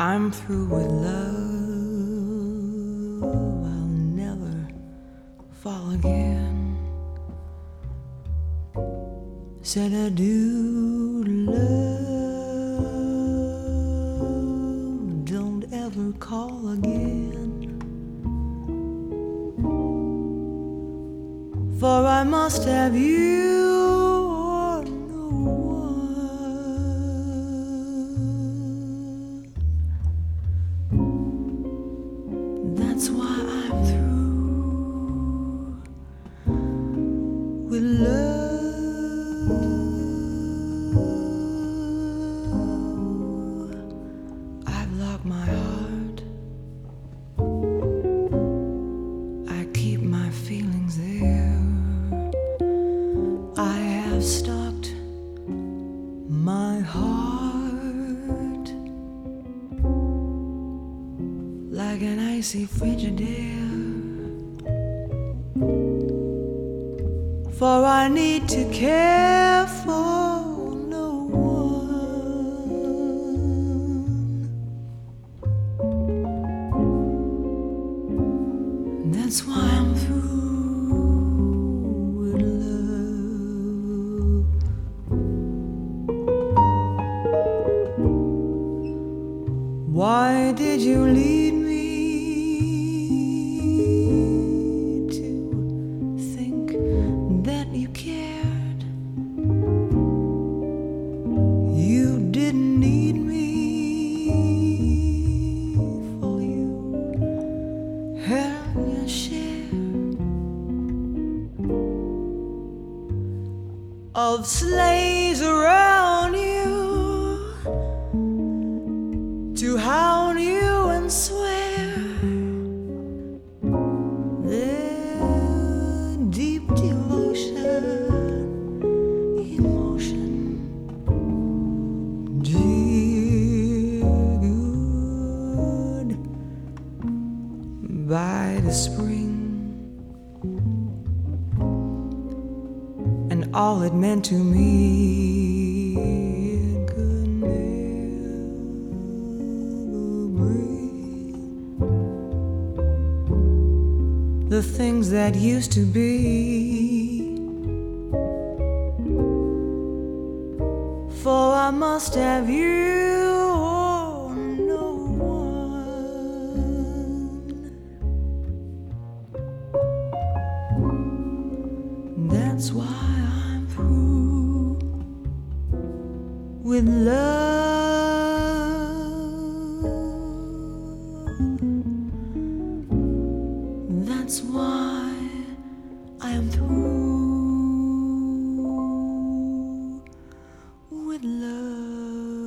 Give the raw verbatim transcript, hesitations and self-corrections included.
I'm through with love. I'll never fall again. Said I do love. Don't ever call again. For I must have you or no one. That's why I'm through with love. I've locked my heart. I keep my feelings there. I have stocked my heart like an icy Frigidaire. For I need to care for no one. That's why I'm through with love. Why did you lead me to think that you cared? You didn't need me, for you had your share of slaves around you to hound you and swear their deep devotion, emotion, dear good. By the spring and all it meant to me, it could never bring the things that used to be. For I must have you or no one. That's why I'm through with love. That's why I am through with love.